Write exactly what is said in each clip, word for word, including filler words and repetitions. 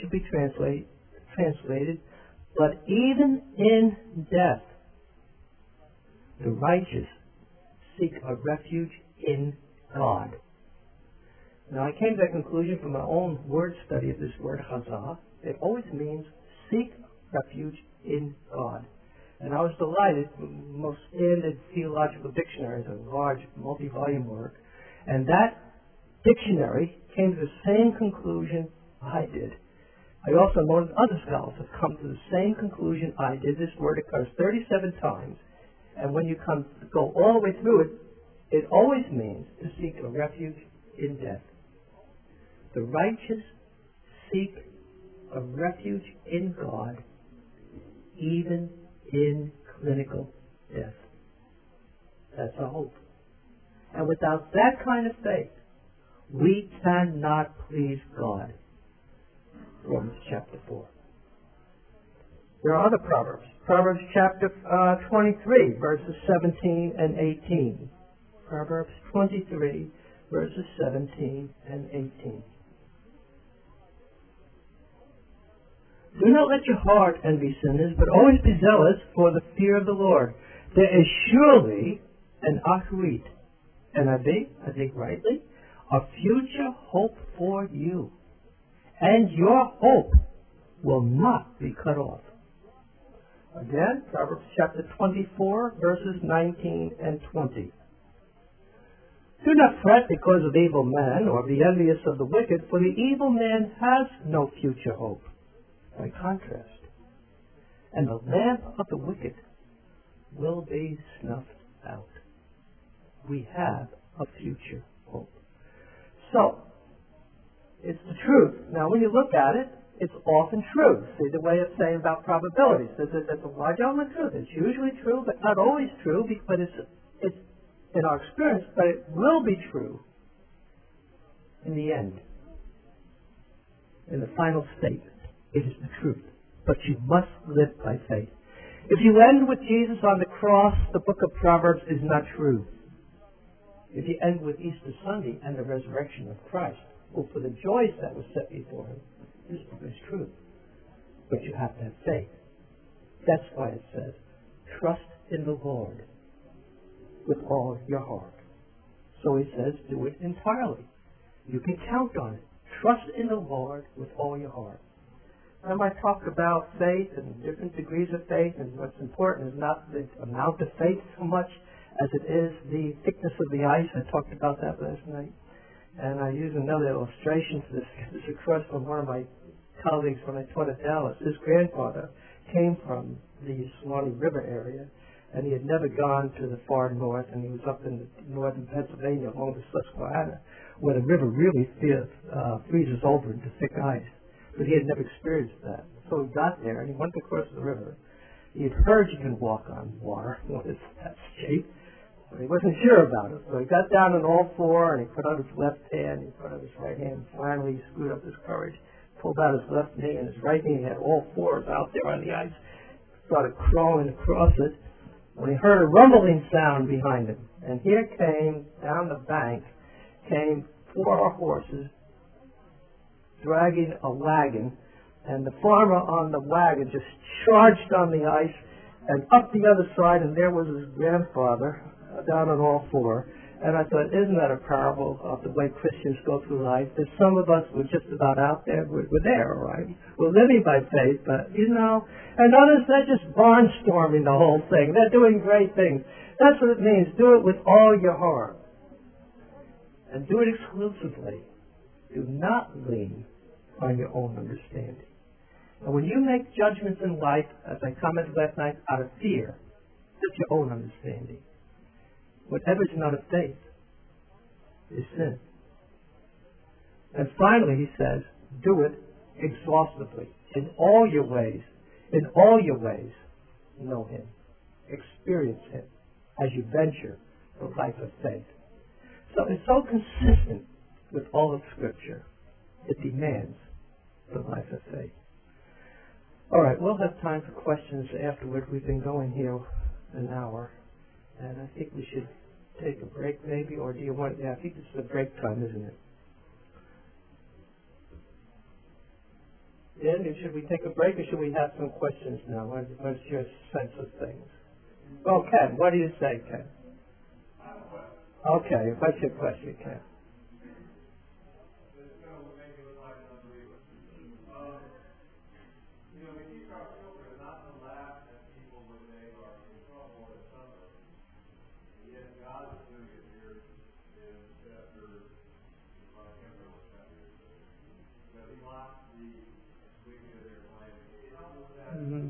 could be translate, translated, but even in death, the righteous seek a refuge in God. Now, I came to that conclusion from my own word study of this word, chazah. It always means seek refuge in God. And I was delighted, most standard theological dictionaries, a large multi-volume work, and that dictionary came to the same conclusion I did. I also noted other scholars have come to the same conclusion I did. This word occurs thirty-seven times, and when you come go all the way through it, it always means to seek a refuge in death. The righteous seek a refuge in God, even in clinical death. That's our hope. And without that kind of faith, we cannot please God. Romans chapter four. There are other proverbs. Proverbs chapter uh, twenty-three, verses seventeen and eighteen. Proverbs twenty-three, verses seventeen and eighteen. Do not let your heart envy sinners, but always be zealous for the fear of the Lord. There is surely an achrit, and I think, I think rightly, a future hope for you. And your hope will not be cut off. Again, Proverbs chapter twenty-four, verses nineteen and twenty. Do not fret because of evil men, or be envious of the wicked, for the evil man has no future hope. By contrast, and the lamp of the wicked will be snuffed out. We have a future hope. So, it's the truth. Now, when you look at it, it's often true. See the way of saying about probabilities. There's a, there's a large element of truth. It's usually true, but not always true, because it's, it's in our experience, but it will be true in the end, in the final statement. It is the truth. But you must live by faith. If you end with Jesus on the cross, the book of Proverbs is not true. If you end with Easter Sunday and the resurrection of Christ, well, for the joys that were set before him, this book is true. But you have to have faith. That's why it says, trust in the Lord with all your heart. So he says, do it entirely. You can count on it. Trust in the Lord with all your heart. I might talk about faith and different degrees of faith, and what's important is not the amount of faith so much as it is the thickness of the ice. I talked about that last night. And I use another illustration for this. This is across from one of my colleagues when I taught at Dallas. His grandfather came from the Suwannee River area, and he had never gone to the far north, and he was up in northern Pennsylvania along the Susquehanna, where the river really fears, uh, freezes over into thick ice. But he had never experienced that. So he got there, and he went across the river. He had heard you can walk on water when it's that shape, but he wasn't sure about it. So he got down on all four, and he put out his left hand, he put out his right hand. Finally, he screwed up his courage, pulled out his left knee, and his right knee. He had all fours out there on the ice, started crawling across it, when he heard a rumbling sound behind him. And here came, down the bank, came four horses, dragging a wagon, and the farmer on the wagon just charged on the ice and up the other side, and there was his grandfather uh, down on all four. And I thought, isn't that a parable of the way Christians go through life? That some of us were just about out there, we're, we're there, all right? We're living by faith, but, you know, and others, they're just barnstorming the whole thing. They're doing great things. That's what it means. Do it with all your heart. And do it exclusively. Do not lean on your own understanding. And when you make judgments in life, as I commented last night, out of fear, that's your own understanding. Whatever is not of faith is sin. And finally, he says, do it exhaustively. In all your ways, in all your ways, know him. Experience him as you venture the life of faith. So it's so consistent with all of Scripture. It demands the life of faith. All right, we'll have time for questions afterward. We've been going here an hour, and I think we should take a break maybe, or do you want, yeah, I think this is a break time, isn't it? begin? Should we take a break, or should we have some questions now? What, what's your sense of things? Well, Ken, what do you say, Ken? Okay, what's your question, Ken? Mm-hmm.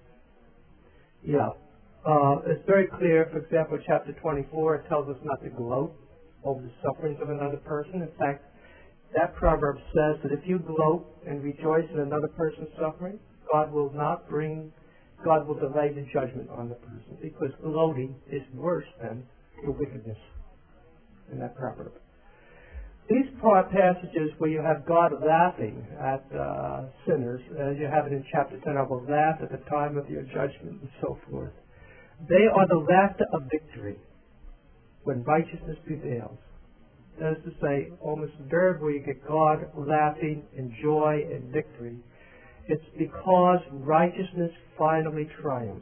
Yeah. Uh, it's very clear, for example, chapter twenty-four, it tells us not to gloat over the sufferings of another person. In fact, that proverb says that if you gloat and rejoice in another person's suffering, God will not bring, God will delay the judgment on the person, because gloating is worse than the wickedness in that proverb. These part passages where you have God laughing at uh, sinners, as you have it in chapter ten, I will laugh at the time of your judgment, and so forth. They are the laughter of victory when righteousness prevails. That is to say, almost invariably you get God laughing in joy and victory. It's because righteousness finally triumphs.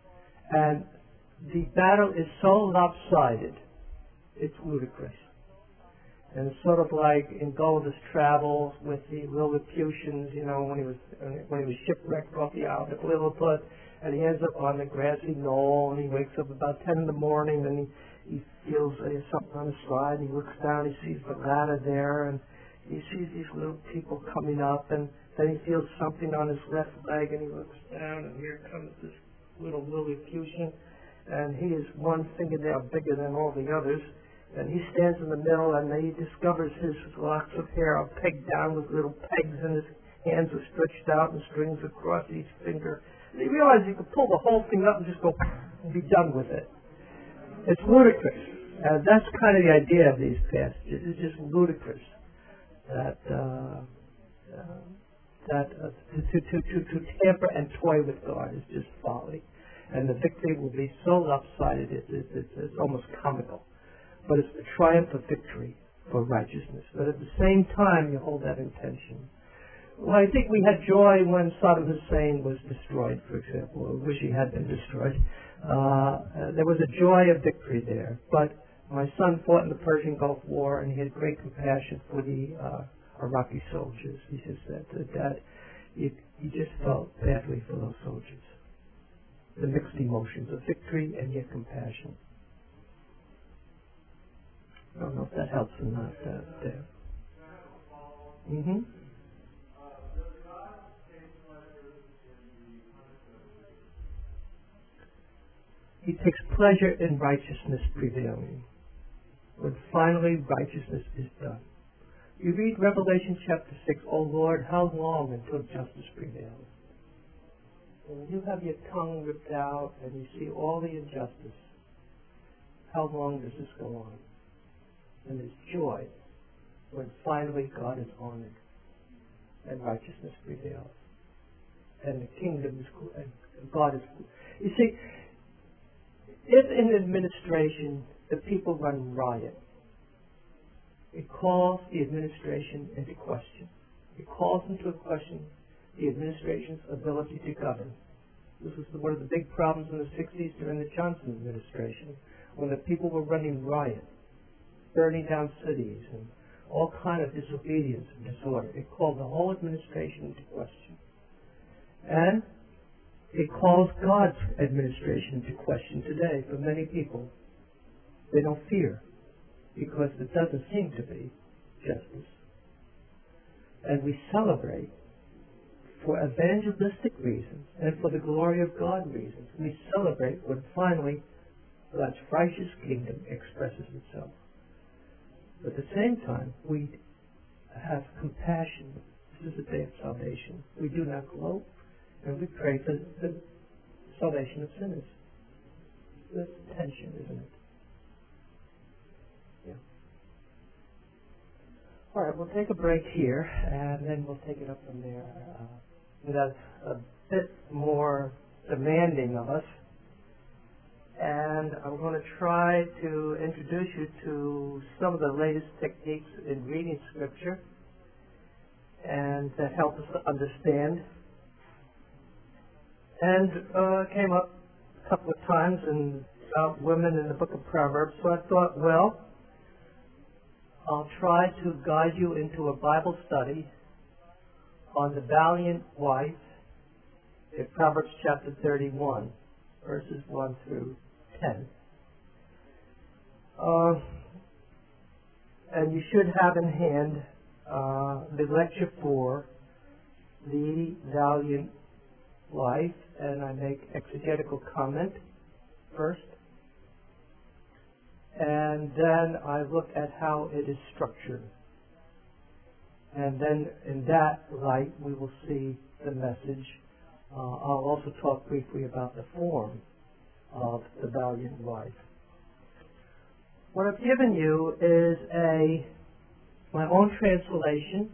And the battle is so lopsided, it's ludicrous. And it's sort of like in Gulliver's Travels with the Lilliputians, you know, when he was when he was shipwrecked off the Isle of Lilliput, and he ends up on the grassy knoll, and he wakes up about ten in the morning, and he he feels uh, something on his side, and he looks down, he sees the ladder there, and he sees these little people coming up, and then he feels something on his left leg, and he looks down, and here comes this little Lilliputian, and he is one fingernail bigger than all the others. And he stands in the middle, and he discovers his locks of hair are pegged down with little pegs, and his hands are stretched out and strings across each finger. And he realizes he could pull the whole thing up and just go and be done with it. It's ludicrous. Uh, that's kind of the idea of these passages. It's just ludicrous that uh, uh, that uh, to, to, to, to tamper and toy with God is just folly. And the victory will be so lopsided, it's, it's, it's, it's almost comical. But it's the triumph of victory for righteousness. But at the same time, you hold that intention. Well, I think we had joy when Saddam Hussein was destroyed, for example. I wish he had been destroyed. Uh, there was a joy of victory there. But my son fought in the Persian Gulf War, and he had great compassion for the uh, Iraqi soldiers. He just said that Dad, he, he just felt badly for those soldiers. The mixed emotions of victory and yet compassion. I don't know if that helps or not uh, there. Mm-hmm. He takes pleasure in righteousness prevailing, when finally righteousness is done. You read Revelation chapter six, O Lord, how long until justice prevails? When you have your tongue ripped out and you see all the injustice, how long does this go on? And there's joy when finally God is honored and righteousness prevails. And the kingdom is, and God is. You see, if in administration the people run riot, it calls the administration into question. It calls into question the administration's ability to govern. This was one of the big problems in the sixties during the Johnson administration, when the people were running riot, burning down cities, and all kind of disobedience and disorder. It called the whole administration into question. And it calls God's administration into question today for many people. They don't fear, because it doesn't seem to be justice. And we celebrate for evangelistic reasons and for the glory of God reasons. We celebrate when finally God's righteous kingdom expresses itself. But at the same time, we have compassion. This is a day of salvation. We do not gloat, and we pray for the salvation of sinners. This tension, isn't it? Yeah. All right, we'll take a break here, and then we'll take it up from there. Uh, that's a bit more demanding of us. And I'm going to try to introduce you to some of the latest techniques in reading Scripture. And and that help us to understand. And uh, came up a couple of times in, about women in the book of Proverbs, so I thought, well, I'll try to guide you into a Bible study on the valiant wife in Proverbs chapter thirty-one, verses one through ten. Uh, and you should have in hand uh, the lecture for the valiant wife, and I make exegetical comment first. And then I look at how it is structured. And then in that light, we will see the message. Uh, I'll also talk briefly about the form of the valiant wife. What I've given you is a my own translation,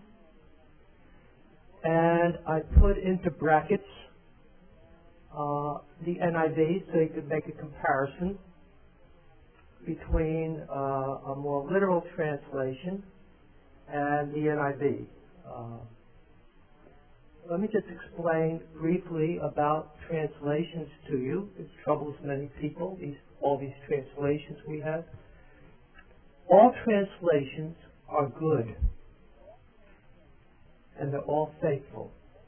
and I put into brackets uh, the N I V so you could make a comparison between uh, a more literal translation and the N I V. Uh, let me just explain briefly about translations to you. It troubles many people, these, all these translations we have. All translations are good, and they're all faithful.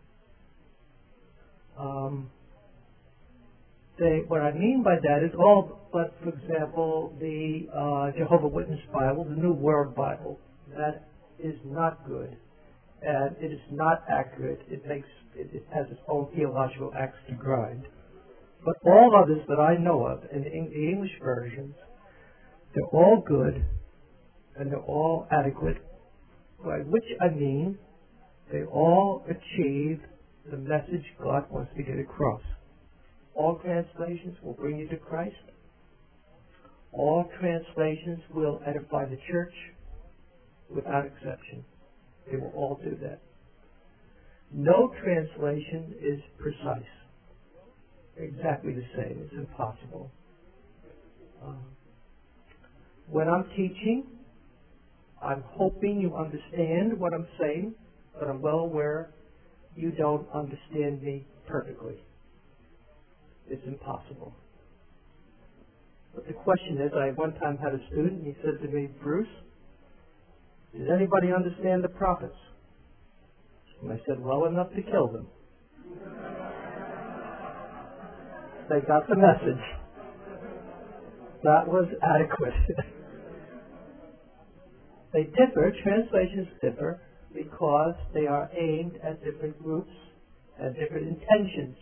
Um, They, what I mean by that is all, but for example, the uh, Jehovah's Witness Bible, the New World Bible, that is not good, and it is not accurate. It makes it, it has its own theological axe to grind. But all others that I know of in the, in the English versions, they're all good, and they're all adequate. By which I mean, they all achieve the message God wants to get across. All translations will bring you to Christ. All translations will edify the church without exception. They will all do that. No translation is precise. Exactly the same. It's impossible. Um, when I'm teaching, I'm hoping you understand what I'm saying, but I'm well aware you don't understand me perfectly. It's impossible. But the question is, I one time had a student, and he said to me, Bruce, does anybody understand the prophets? And I said, well enough to kill them. They got the message. That was adequate. They differ, translations differ, because they are aimed at different groups and different intentions.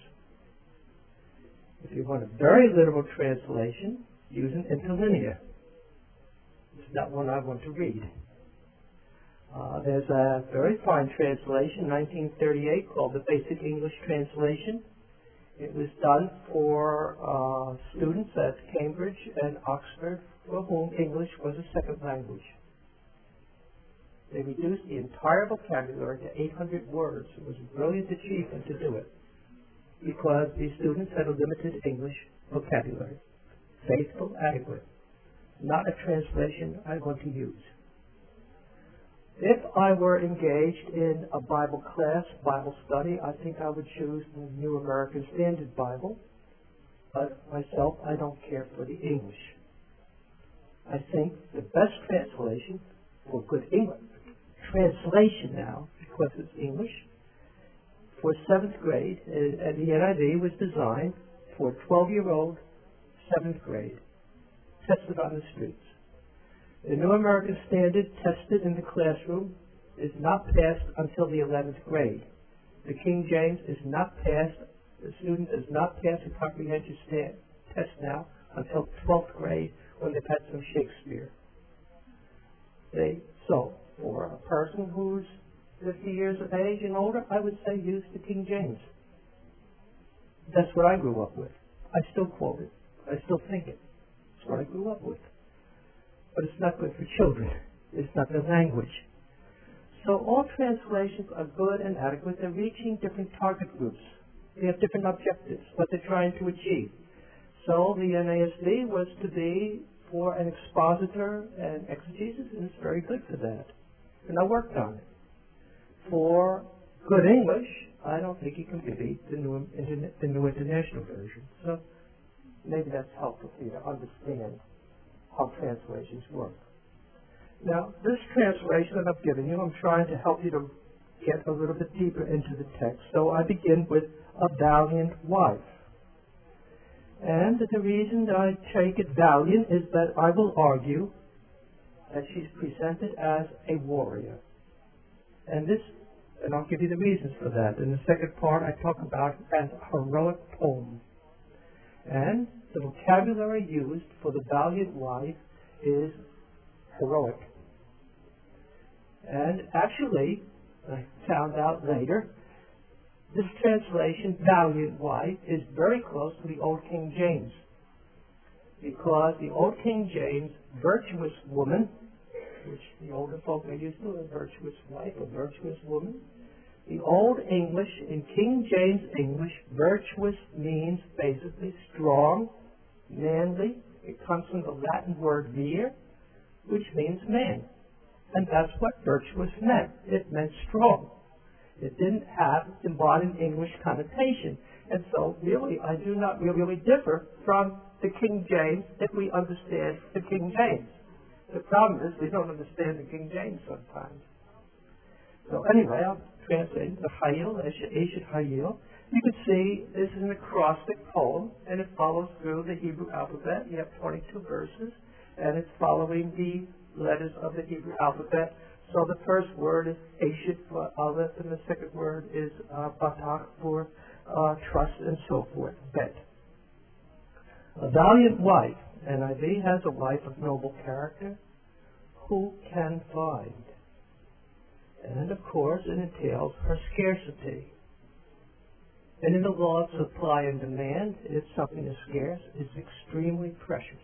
If you want a very literal translation, use an interlinear. It's not one I want to read. Uh, there's a very fine translation, nineteen thirty-eight, called the Basic English Translation. It was done for uh, students at Cambridge and Oxford for whom English was a second language. They reduced the entire vocabulary to eight hundred words. It was a brilliant achievement to do it, because these students had a limited English vocabulary. Faithful, adequate. Not a translation I want to use. If I were engaged in a Bible class, Bible study, I think I would choose the New American Standard Bible. But myself, I don't care for the English. I think the best translation for good English, translation now, because it's English, for seventh grade, and the N I V was designed for twelve-year-old seventh grade, tested on the streets. The New American Standard, tested in the classroom, is not passed until the eleventh grade. The King James is not passed, the student does not pass a comprehension stand, test now until twelfth grade, when they've had some Shakespeare. They, so, for a person who's fifty years of age and older, I would say use the King James. That's what I grew up with. I still quote it. I still think it. It's what I grew up with. But it's not good for children. It's not their language. So all translations are good and adequate. They're reaching different target groups. They have different objectives, what they're trying to achieve. So the N A S B was to be for an expositor and exegesis, and it's very good for that. And I worked on it. For good English, I don't think you can beat the New, the New International Version. So maybe that's helpful for you to understand how translations work. Now, this translation that I've given you, I'm trying to help you to get a little bit deeper into the text. So I begin with a valiant wife. And the reason that I take it valiant is that I will argue that she's presented as a warrior. And this, and I'll give you the reasons for that. In the second part, I talk about it as a heroic poem. And the vocabulary used for the valiant wife is heroic. And actually, I found out later, this translation, valiant wife, is very close to the Old King James. Because the Old King James, virtuous woman, which the older folk are used to, a virtuous wife, a virtuous woman. The Old English, in King James English, virtuous means basically strong, manly. It comes from the Latin word vir, which means man. And that's what virtuous meant. It meant strong. It didn't have embodied English connotation. And so, really, I do not really differ from the King James if we understand the King James. The problem is we don't understand the King James sometimes. So anyway, I'll translate the Hayil, Eshet Hayil. You can see this is an acrostic poem, and it follows through the Hebrew alphabet. You have twenty-two verses, and it's following the letters of the Hebrew alphabet. So the first word is Eshet for Aleph, and the second word is uh, Batach for uh, trust, and so forth. Bet. A valiant wife, N I V, has a wife of noble character. Who can find? And of course, it entails her scarcity. And in the law of supply and demand, if something is scarce, it's extremely precious.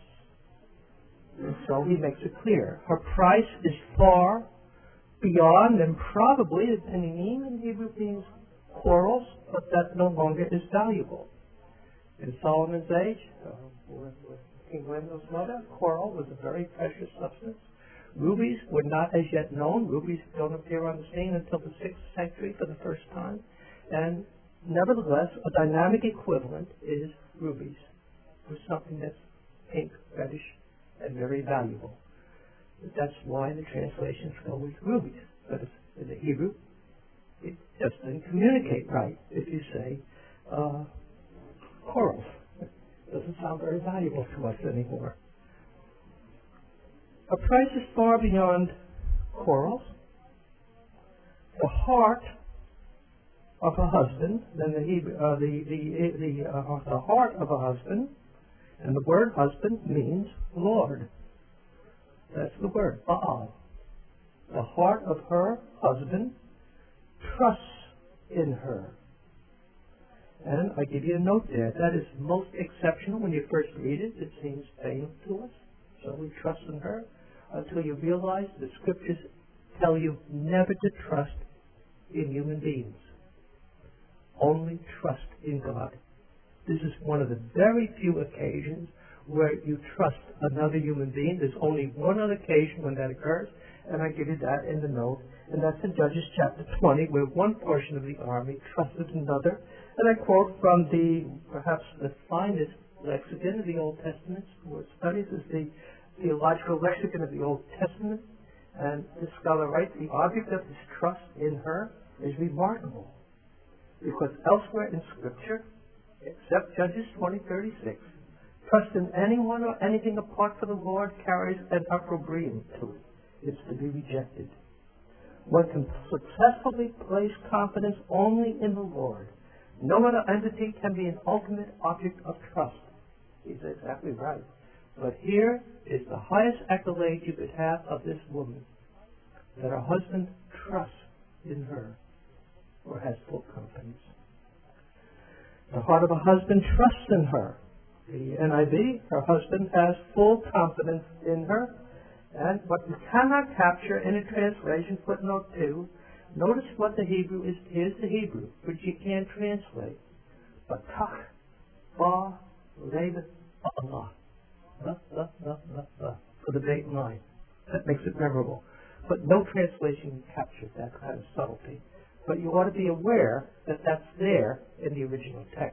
And so he makes it clear. Her price is far beyond, and probably, depending in Hebrew means quarrels, but that no longer is valuable. In Solomon's age, uh, with, with King Lemuel's mother, coral was a very precious substance. Rubies were not as yet known. Rubies don't appear on the scene until the sixth century for the first time. And nevertheless, a dynamic equivalent is rubies, for something that's pink, reddish, and very valuable. That's why the translations go with rubies. But in the Hebrew, it just doesn't communicate right if you say uh, corals. It doesn't sound very valuable to us anymore. A price is far beyond corals. The heart of a husband, then the Hebrew, uh, the the the, uh, the heart of a husband, and the word husband means Lord. That's the word, Baal. The heart of her husband trusts in her. And I give you a note there. That is most exceptional when you first read it. It seems vain to us. So we trust in her until you realize the scriptures tell you never to trust in human beings. Only trust in God. This is one of the very few occasions where you trust another human being. There's only one other occasion when that occurs, and I give you that in the note, and that's in Judges chapter twenty, where one portion of the army trusted another. And I quote from the, perhaps the finest lexicon of the Old Testament, who studies is the Theological Lexicon of the Old Testament, and this scholar writes, the object of his trust in her is remarkable, because elsewhere in Scripture, except Judges twenty thirty-six, trust in anyone or anything apart from the Lord carries an opprobrium to it. It's to be rejected. One can successfully place confidence only in the Lord. No other entity can be an ultimate object of trust. He's exactly right. But here is the highest accolade you could have of this woman, that her husband trusts in her, or has full confidence. The heart of a husband trusts in her. The N I V, her husband has full confidence in her. And what you cannot capture in a translation, footnote two, notice what the Hebrew is. Here's the Hebrew, which you can't translate. Batach, ba, leva, Allah. The, the, the, the, the, for the date line. That makes it memorable. But no translation captures that kind of subtlety. but you ought to be aware that that's there in the original text.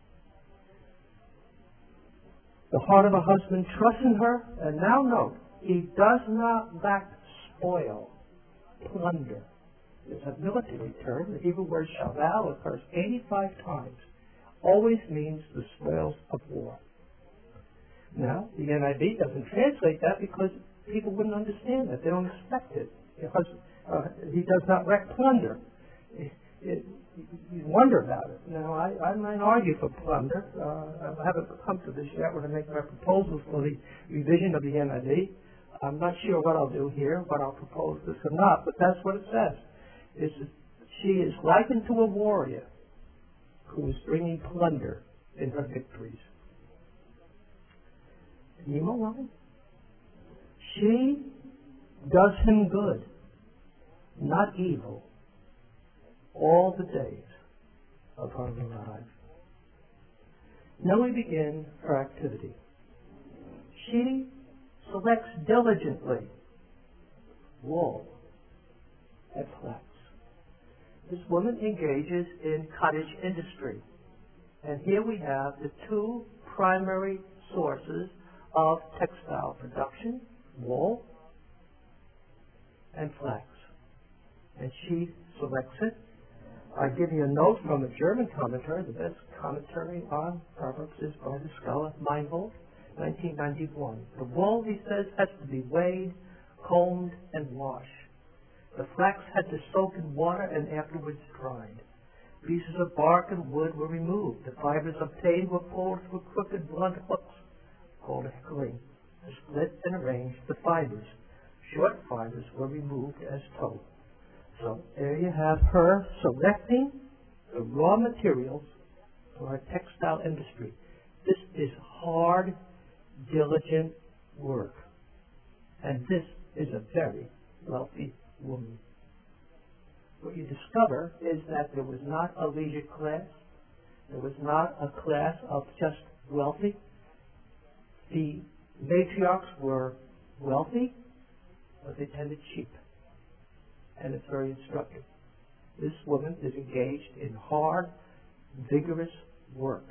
The heart of a husband trusts in her, and now note, he does not lack spoil, plunder. It's a military term. The Hebrew word shaval occurs eighty-five times. Always means the spoils of war. Now, the N I V doesn't translate that because people wouldn't understand that. They don't expect it. Because, uh, he does not wreak plunder. It, it, you wonder about it. Now, I, I might argue for plunder. Uh, I haven't come to this yet when I make my proposals for the revision of the N I V. I'm not sure what I'll do here, what I'll propose this or not, but that's what it says. It's, she is likened to a warrior who is bringing plunder in her victories. Nemo line? She does him good, not evil, all the days of her life. Now we begin her activity. She selects diligently wool and flax. This woman engages in cottage industry. And here we have the two primary sources of textile production, wool and flax. And she selects it. I give you a note from a German commentator. The best commentary on Proverbs is by the scholar Meinhold, nineteen ninety-one. The wool, he says, has to be weighed, combed, and washed. The flax had to soak in water and afterwards dried. Pieces of bark and wood were removed. The fibers obtained were pulled through crooked blunt hooks, called a hickling, to split and arrange the fibers. Short fibers were removed as tow. So there you have her selecting the raw materials for her textile industry. This is hard, diligent work. And this is a very wealthy woman. What you discover is that there was not a leisure class. There was not a class of just wealthy. The matriarchs were wealthy, but they tended cheap. And it's very instructive. This woman is engaged in hard, vigorous work.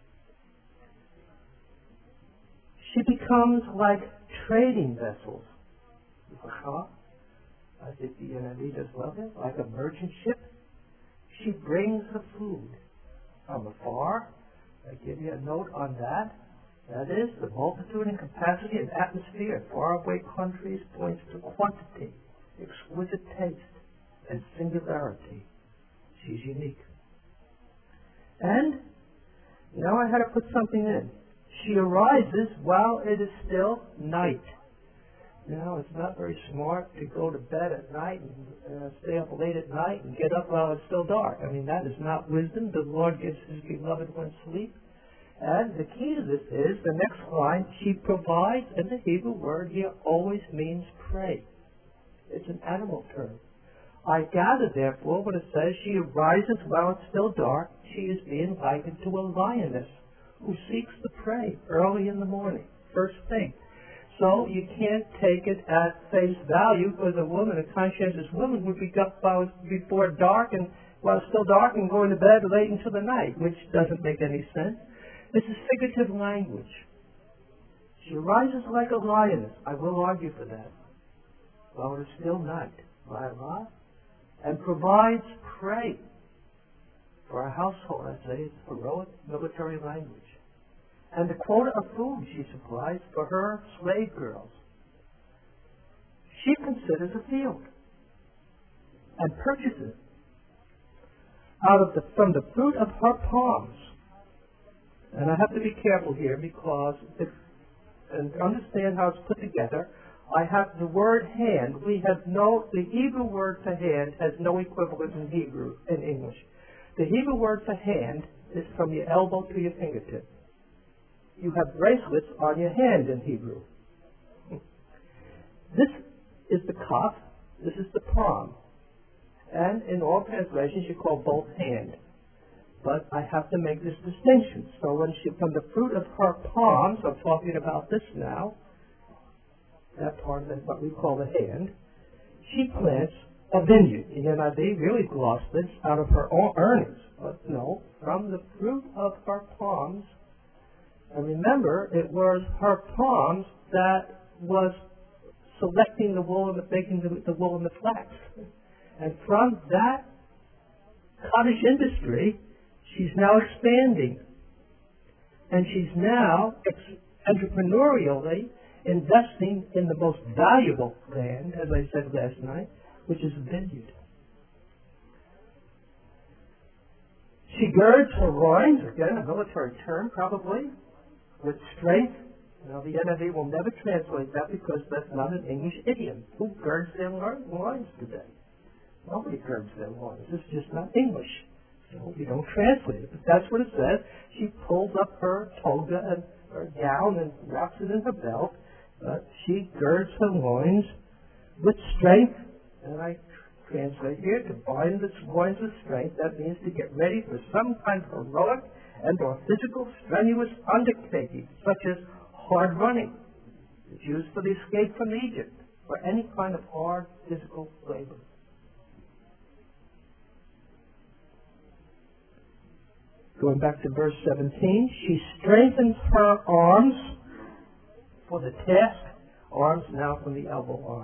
She becomes like trading vessels. Uh-huh. I think the N I V does well there. Like a merchant ship, she brings the food from afar. I give you a note on that. That is, the multitude and capacity and atmosphere in faraway countries points to quantity, exquisite taste, and singularity. She's unique. And now I had to put something in. She arises while it is still night. Now, it's not very smart to go to bed at night and uh, stay up late at night and get up while it's still dark. I mean, that is not wisdom. The Lord gives his beloved one sleep. And the key to this is, the next line, she provides, and the Hebrew word here always means prey. It's an animal term. I gather, therefore, when it says she arises while it's still dark, she is being likened to a lioness who seeks the prey early in the morning, first thing. So you can't take it at face value, because a woman, a conscientious woman, would be up while it's before dark and while it's still dark and going to bed late into the night, which doesn't make any sense. This is figurative language. She arises like a lioness. I will argue for that. While it is still night, by Allah, and provides prey for a household. I say it's heroic military language. And the quota of food she supplies for her slave girls. She considers a field and purchases out of the from the fruit of her palms. And I have to be careful here because if, and understand how it's put together. I have the word hand. We have no, the Hebrew word for hand has no equivalent in Hebrew, in English. The Hebrew word for hand is from your elbow to your fingertip. You have bracelets on your hand in Hebrew. This is the cuff. This is the palm. And in all translations, you call both hand. But I have to make this distinction. So when she, from the fruit of her palms, I'm talking about this now, that part of it, what we call the hand, she plants a vineyard. The N I V really glossed this out of her own earnings. But no, from the fruit of her palms. And remember, it was her palms that was selecting the wool and the, making the, the wool and the flax. And from that cottage industry, she's now expanding. And she's now ex- entrepreneurially investing in the most valuable land, as I said last night, which is a vineyard. She girds her loins, again a military term probably, with strength. Now the N I V will never translate that because that's not an English idiom. Who girds their loins today? Nobody girds their loins. It's just not English. So we don't translate it. But that's what it says. She pulls up her toga and her gown and wraps it in her belt. But she girds her loins with strength. And I translate here, to bind the loins with strength. That means to get ready for some kind of heroic and or physical strenuous undertaking, such as hard running. It's used for the escape from Egypt, or any kind of hard physical labor. Going back to verse seventeen, she strengthens her arms for the task, arms now from the elbow on.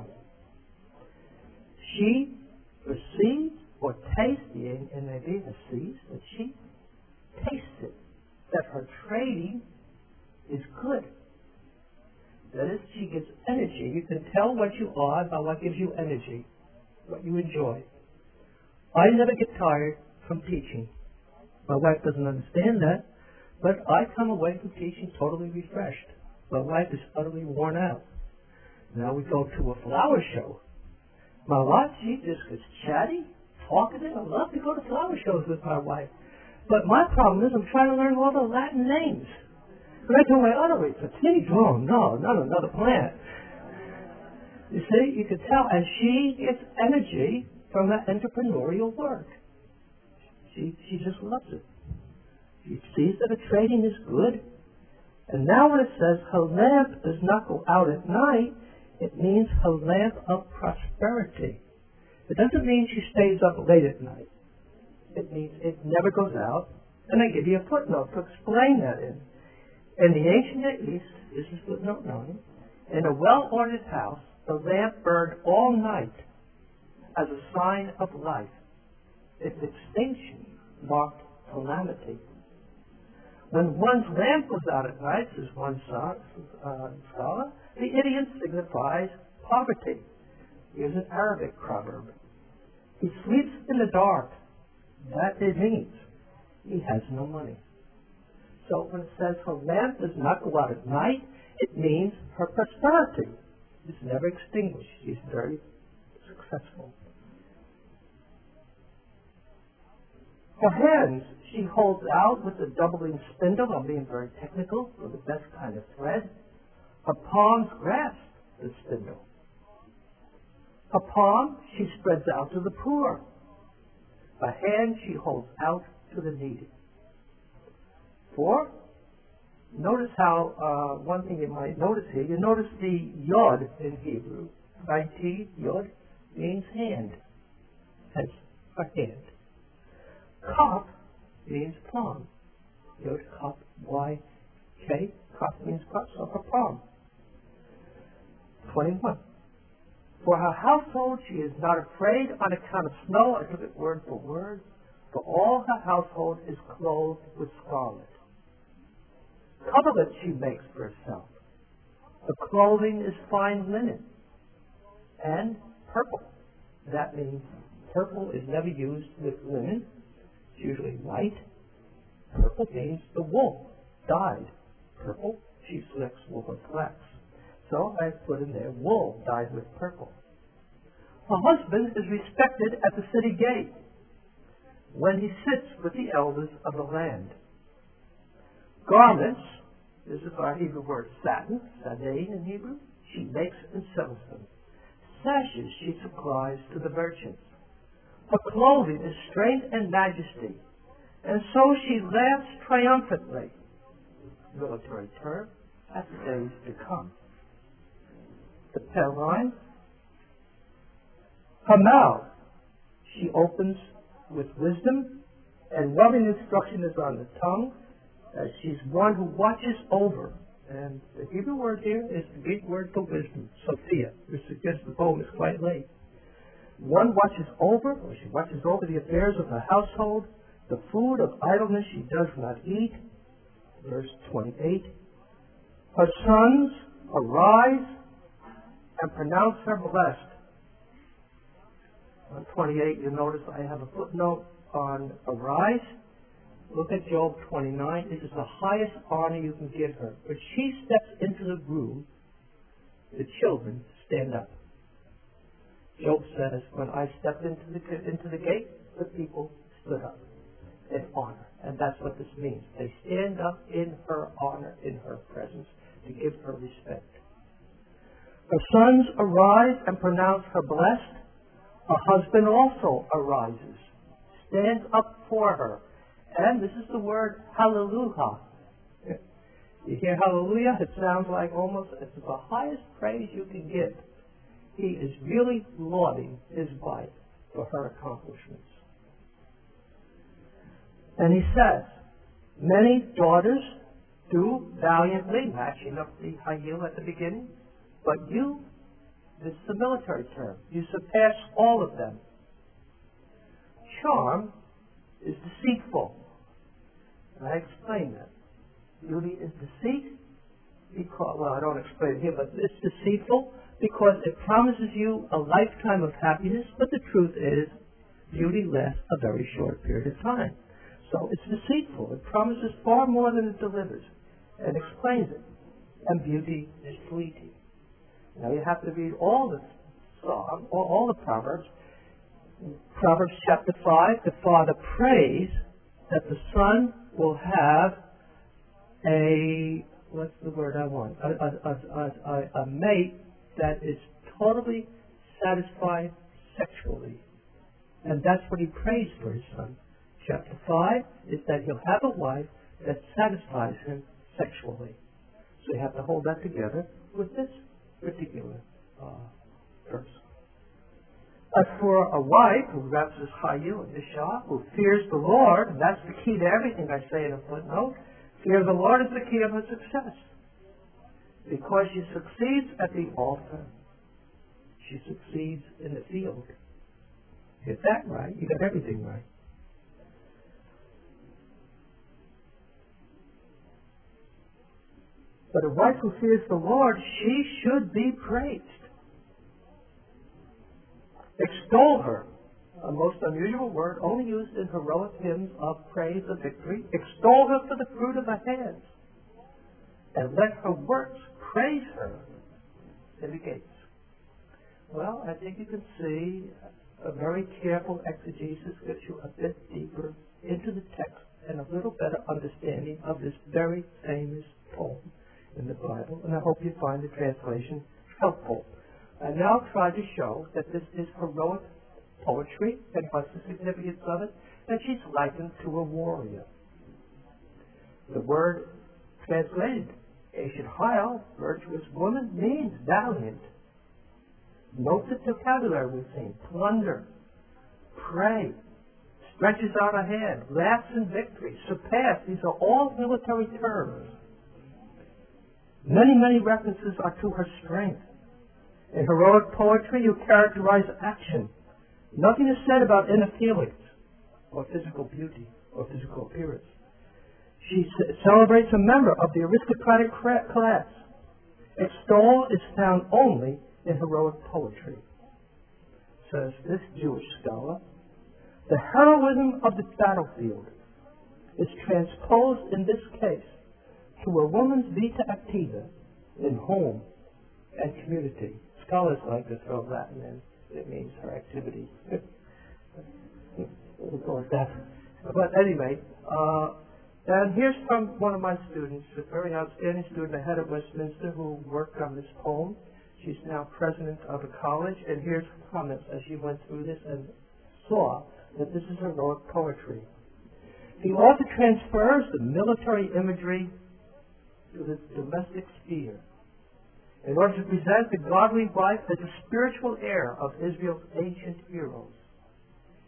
She perceives or tastes, the N I V sees, that she tastes it, that her trading is good. That is, she gets energy. You can tell what you are by what gives you energy, what you enjoy. I never get tired from teaching. My wife doesn't understand that, but I come away from teaching totally refreshed. My wife is utterly worn out. Now we go to a flower show. My wife, she just gets chatty, talkative. I love to go to flower shows with my wife. But my problem is I'm trying to learn all the Latin names. And I tell my other wife, Fatini, oh no, not another plant. You see, you can tell, and she gets energy from that entrepreneurial work. She, she just loves it. She sees that her trading is good. And now when it says her lamp does not go out at night, it means her lamp of prosperity. It doesn't mean she stays up late at night. It means it never goes out. And I give you a footnote to explain that in. In the ancient Near East, this is footnote nine, in a well-ordered house, the lamp burned all night as a sign of life. Its extinction marked calamity. When one's lamp goes out at night, says one uh, scholar, the idiom signifies poverty. Here's an Arabic proverb. He sleeps in the dark. That it means he has no money. So when it says her lamp does not go out at night, it means her prosperity is never extinguished. She's very successful. Her hands she holds out with the doubling spindle. I'm being very technical, for the best kind of thread. Her palms grasp the spindle. Her palm she spreads out to the poor. Her hand she holds out to the needy. Four, notice how, uh, one thing you might notice here, you notice the yod in Hebrew. It, yod, means hand. Hence, a hand. Kaf means palm. Yod, kaf, Y, K. Kaf means kaf, so her palm. twenty-one. For her household she is not afraid on account of snow. I took it word for word. For all her household is clothed with scarlet. Coverlet she makes for herself. The clothing is fine linen and purple. That means purple is never used with linen. It's usually white. Purple means the wool, dyed. Purple, she selects wool and flax. So I put in there wool dyed with purple. Her husband is respected at the city gate when he sits with the elders of the land. Garments, this is our Hebrew word satin, sadain in Hebrew, she makes and sells them. Sashes she supplies to the merchants. Her clothing is strength and majesty, and so she laughs triumphantly, military term, at the days to come. The pen line, her mouth She opens with wisdom, and loving instruction is on the tongue. Uh, she's one who watches over. And the Hebrew word here is the Greek word for wisdom, Sophia, which suggests the poem is quite late. One watches over, or she watches over the affairs of the household. The food of idleness she does not eat. Verse twenty-eight. Her sons arise and pronounce her blessed. On twenty-eight, you'll notice I have a footnote on arise. Look at Job twenty-nine. This is the highest honor you can give her. When she steps into the room, the children stand up. Job says, when I stepped into the, into the gate, the people stood up in honor. And that's what this means. They stand up in her honor, in her presence, to give her respect. Her sons arise and pronounce her blessed. Her husband also arises, stands up for her. And this is the word hallelujah. You hear hallelujah? It sounds like almost it's the highest praise you can give. He is really lauding his wife for her accomplishments. And he says, many daughters do valiantly, matching up the high heel at the beginning, but you, this is a military term, you surpass all of them. Charm is deceitful. And I explain that. Beauty is deceit because, well, I don't explain it here, but it's deceitful because it promises you a lifetime of happiness, but the truth is beauty lasts a very short period of time. So it's deceitful. It promises far more than it delivers and explains it. And beauty is fleeting. Now you have to read all the Psalm, all, all the Proverbs. Proverbs chapter five, the father prays that the son will have a, what's the word I want, a, a, a, a, a mate that is totally satisfied sexually. And that's what he prays for his son. Chapter five is that he'll have a wife that satisfies him sexually. So you have to hold that together with this particular uh, verse. As for a wife who wraps his chayil in Isha, who fears the Lord, and that's the key to everything I say in a footnote, fear of the Lord is the key of her success. Because she succeeds at the altar, she succeeds in the field. Get that right, you got everything right. But a wife who fears the Lord, she should be praised. Extol her, a most unusual word only used in heroic hymns of praise of victory. Extol her for the fruit of her hands, and let her works praise her in the gates. Well, I think you can see a very careful exegesis gets you a bit deeper into the text and a little better understanding of this very famous poem in the Bible, and I hope you find the translation helpful. I now try to show that this is heroic poetry, and what's the significance of it? That she's likened to a warrior. The word translated, Eshet Chayil, virtuous woman, means valiant. Note the vocabulary we've seen: plunder, prey, stretches out a hand, laughs in victory, surpass. These are all military terms. Many, many references are to her strength. In heroic poetry, you characterize action. Nothing is said about inner feelings, or physical beauty, or physical appearance. She c- celebrates a member of the aristocratic cra- class. Extol is found only in heroic poetry. Says this Jewish scholar, the heroism of the battlefield is transposed in this case to a woman's vita activa in home and community. Scholars like to throw Latin in. It means her activity. We'll go with that. But anyway, uh, and here's from one of my students, a very outstanding student ahead of Westminster who worked on this poem. She's now president of a college, and here's her comments as she went through this and saw that this is heroic poetry. The author transfers the military imagery to the domestic sphere in order to present the godly wife as a spiritual heir of Israel's ancient heroes.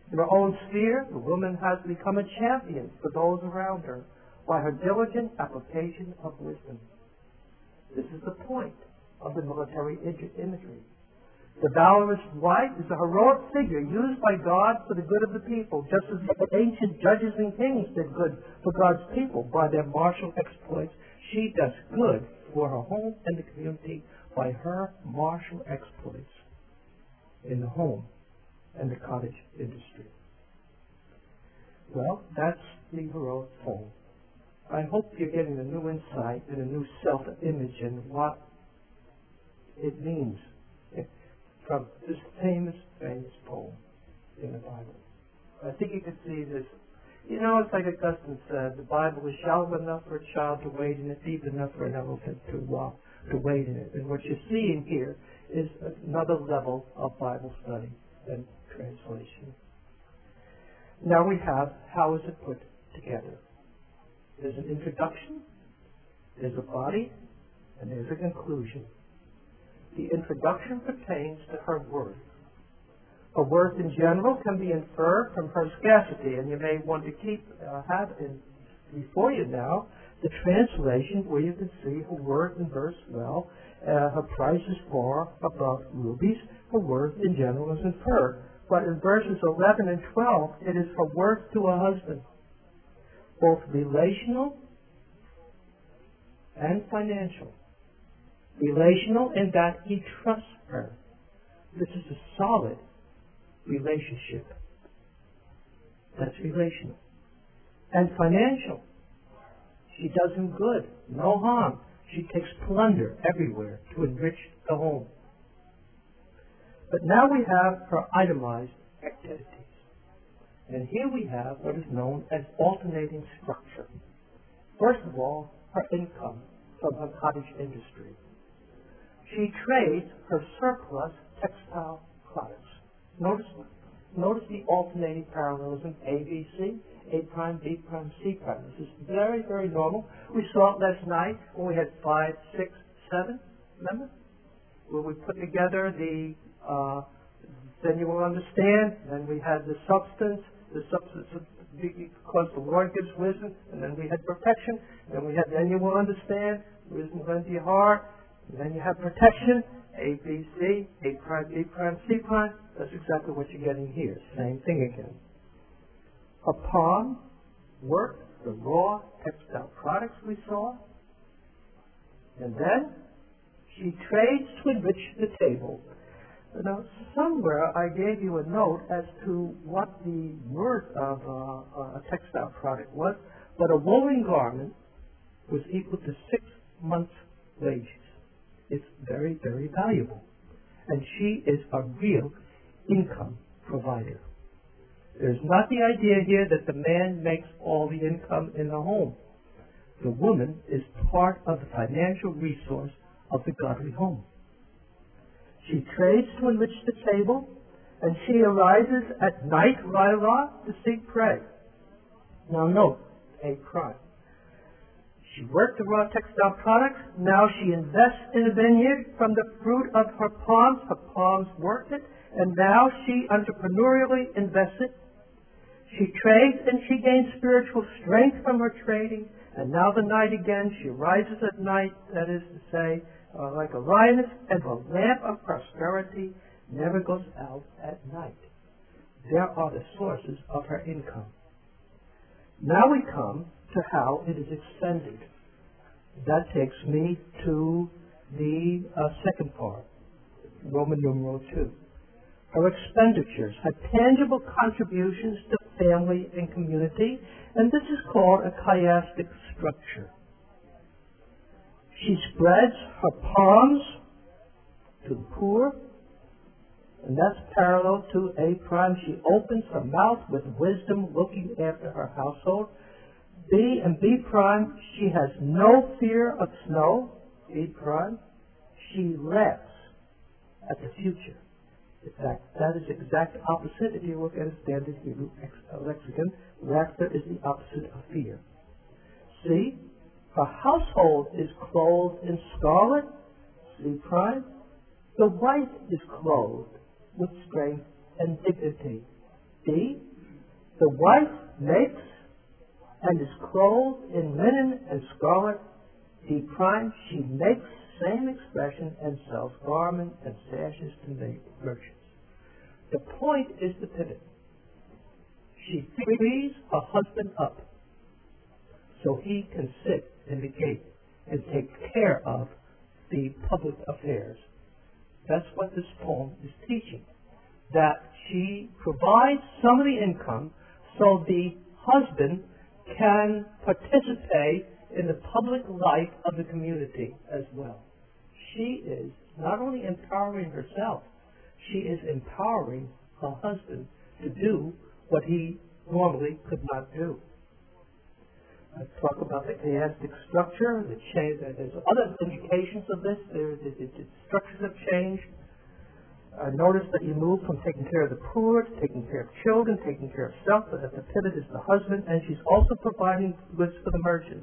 In her own sphere, the woman has become a champion for those around her by her diligent application of wisdom. This is the point of the military imagery. The valorous wife is a heroic figure used by God for the good of the people, just as the ancient judges and kings did good for God's people by their martial exploits. She does good for her home and the community by her martial exploits in the home and the cottage industry. Well, that's the heroic home. I hope you're getting a new insight and a new self-image in what it means from this famous, famous poem in the Bible. I think you can see this. You know, it's like Augustine said, the Bible is shallow enough for a child to wade in it, deep enough for an elephant to walk, to wade in it. And what you're seeing here is another level of Bible study and translation. Now we have, how is it put together? There's an introduction, there's a body, and there's a conclusion. The introduction pertains to her worth. Her worth in general can be inferred from her scarcity, and you may want to keep uh, have in, before you now the translation where you can see her worth in verse twelve. Uh, her price is far above rubies. Her worth in general is inferred. But in verses eleven and twelve, it is her worth to a husband, both relational and financial. Relational in that he trusts her. This is a solid relationship. That's relational. And financial. She does him good, no harm. She takes plunder everywhere to enrich the home. But now we have her itemized activities. And here we have what is known as alternating structure. First of all, her income from her cottage industry. She trades her surplus textile products. Notice, notice the alternating parallelism, A, B, C, A prime, B prime, C prime. This is very, very normal. We saw it last night when we had five, six, seven, remember? Where we put together the, uh, then you will understand, then we had the substance, the substance of, because the Lord gives wisdom, and then we had perfection, and then we had, then you will understand, wisdom will enter your heart, and then you have protection, A, B, C, A prime, B prime, C prime. That's exactly what you're getting here. Same thing again. Upon work, the raw textile products we saw, and then she trades to enrich the table. Now, somewhere I gave you a note as to what the worth of uh, a textile product was, but a woolen garment was equal to six months' wages. It's very, very valuable. And she is a real income provider. There's not the idea here that the man makes all the income in the home. The woman is part of the financial resource of the godly home. She trades to enrich the table, and she arises at night, Lila, to seek prey. Now note, A prime. She worked the raw textile products. Now she invests in a vineyard from the fruit of her palms. Her palms worked it, and now she entrepreneurially invests it. She trades and she gains spiritual strength from her trading. And now the night again, she rises at night, that is to say, uh, like a lioness, and the lamp of prosperity never goes out at night. There are the sources of her income. Now we come to how it is expended. That takes me to the uh, second part, Roman numeral two. Her expenditures, her tangible contributions to family and community, and this is called a chiastic structure. She spreads her palms to the poor, and that's parallel to A prime. She opens her mouth with wisdom, looking after her household. B and B prime, she has no fear of snow. B prime, she laughs at the future. In fact, that is the exact opposite if you look at a standard Hebrew lexicon. Laughter is the opposite of fear. C, her household is clothed in scarlet. C prime, the wife is clothed with strength and dignity. D, the wife makes and is clothed in linen and scarlet. D prime, she makes same expression and sells garments and sashes to make merchants. The point is the pivot. She frees her husband up so he can sit in the gate and take care of the public affairs. That's what this poem is teaching. That she provides some of the income so the husband can participate in the public life of the community as well. She is not only empowering herself, she is empowering her husband to do what he normally could not do. I talk about the chaotic structure, the change. There's other indications of this. There, the, the, the structures have changed. Uh, notice that you move from taking care of the poor to taking care of children, taking care of self, but that the pivot is the husband, and she's also providing goods for the merchants.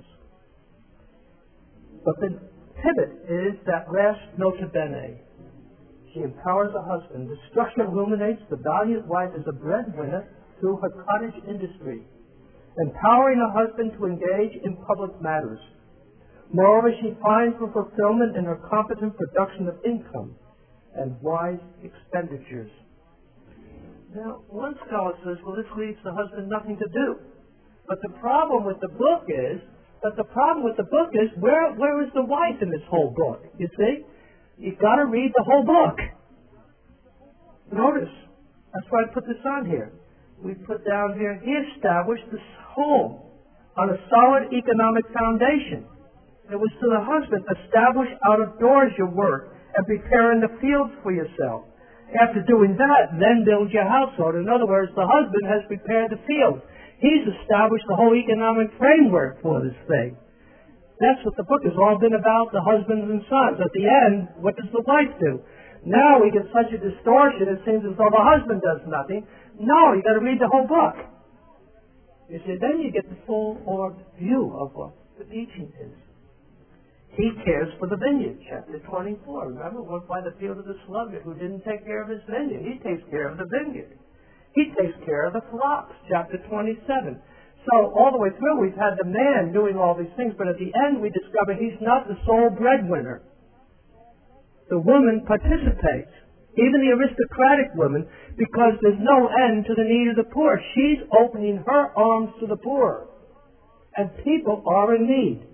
But the pivot is that last nota bene. She empowers the husband. The structure illuminates the valiant wife as a breadwinner through her cottage industry, empowering her husband to engage in public matters. Moreover, she finds her fulfillment in her competent production of income and wise expenditures. Now, one scholar says, well, this leaves the husband nothing to do. But the problem with the book is, but the problem with the book is, where, where is the wife in this whole book? You see? You've got to read the whole book. Notice, that's why I put this on here. We put down here, he established this home on a solid economic foundation. It was to the husband, establish out of doors your work and prepare in the fields for yourself. After doing that, then build your household. In other words, the husband has prepared the fields. He's established the whole economic framework for this thing. That's what the book has all been about, the husbands and sons. At the end, what does the wife do? Now we get such a distortion, it seems as though the husband does nothing. No, you've got to read the whole book. You see, then you get the full-orbed view of what the teaching is. He cares for the vineyard, chapter twenty-four. Remember, went by the field of the sluggard who didn't take care of his vineyard. He takes care of the vineyard. He takes care of the flocks, chapter twenty-seven. So all the way through, we've had the man doing all these things, but at the end we discover he's not the sole breadwinner. The woman participates, even the aristocratic woman, because there's no end to the need of the poor. She's opening her arms to the poor, and people are in need.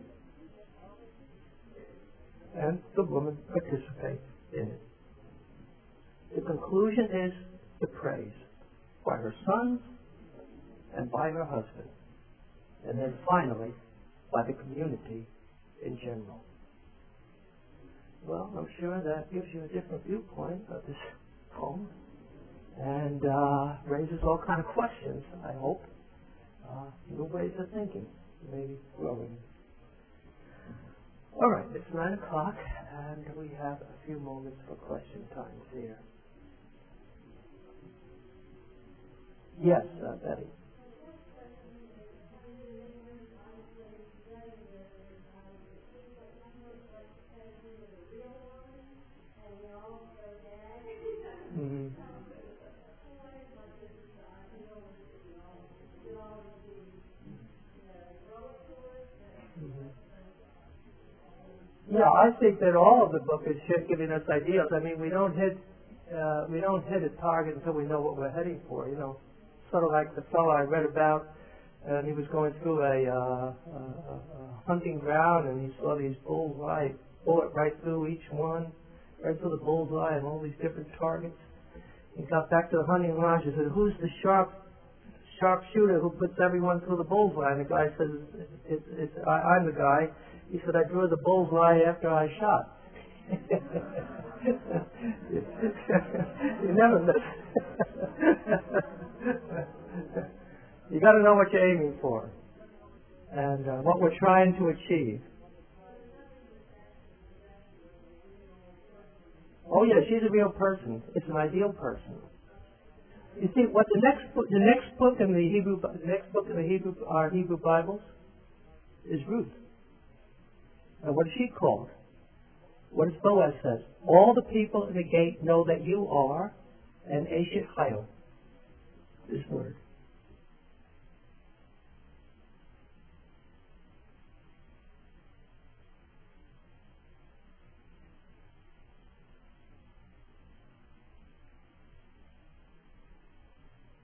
And the woman participates in it. The conclusion is the praise by her sons and by her husband. And then finally, by the community in general. Well, I'm sure that gives you a different viewpoint of this poem and uh, raises all kind of questions, I hope. Uh, new ways of thinking, maybe growing. All right, it's nine o'clock, and we have a few moments for question times here. Yes, uh, Betty. Mm-hmm. Yeah, I think that all of the book is giving us ideas. I mean, we don't hit uh, we don't hit a target until we know what we're heading for. You know, sort of like the fellow I read about, and he was going through a, uh, a, a hunting ground, and he saw these bullseye, bullet right through each one, right through the bullseye, and all these different targets. He got back to the hunting lodge and said, "Who's the sharp sharpshooter who puts everyone through the bullseye?" And the guy says, it's, it's, I, "I'm the guy." He said, "I drew the bullseye after I shot." You never miss. You got to know what you're aiming for and uh, what we're trying to achieve. Oh yeah, she's a real person. It's an ideal person. You see, what the next book, the next book in the Hebrew, the next book in the Hebrew, our Hebrew Bibles, is Ruth. And what is she called? What does Boaz says? All the people in the gate know that you are an Eshet Chayil. this word.